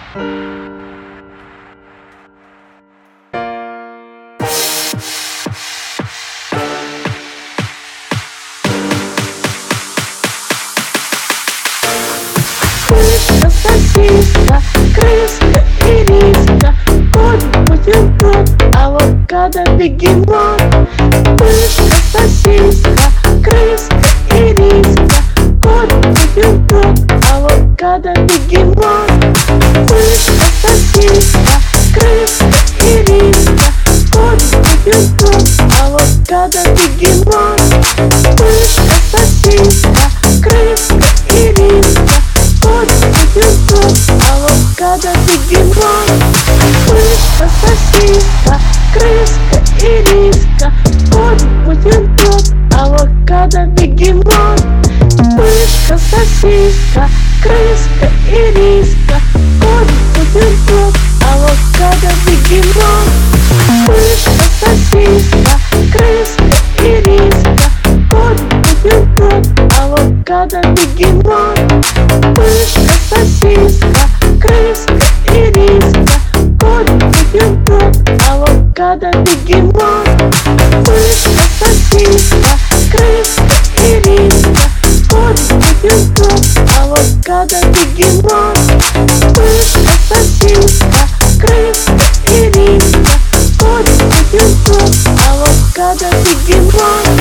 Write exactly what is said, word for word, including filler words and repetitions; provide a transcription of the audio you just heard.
Мышка, сосиска, крыска, ириска, кот, бутерброд, авокадо, бегемот. Мышка, сосиска, крыска, ириска, кот, бутерброд, авокадо, бегемот. Мышка, сосиска, крыска, ириска, кот, бутерброд, авокадо, бегемот. Мышка, сосиска, крыска, ириска, кот, бутерброд, авокадо, бегемот. Мышка, сосиска, крыска, ириска, кот, бутерброд, авокадо, бегемот. Мышка, сосиска, крыска, ириска, кот, бутерброд, авокадо, бегемот. Мышка, сосиска, крыска, ириска, кот, бутерброд, авокадо, бегемот. Мышка, сосиска, крыска, ириска, кот, бутерброд, авокадо, бегемот. Мышка, сосиска, крыска, ириска, кот, бутерброд, авокадо, бегемот. Мышка, сосиска, крыска, ириска, кот, бутерброд, авокадо, бегемот.